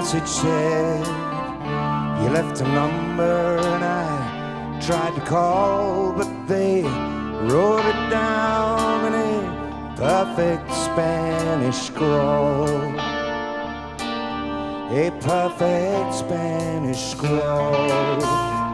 message said you left a number, and I tried to call, but they wrote it down in a perfect Spanish scroll. A perfect Spanish scroll.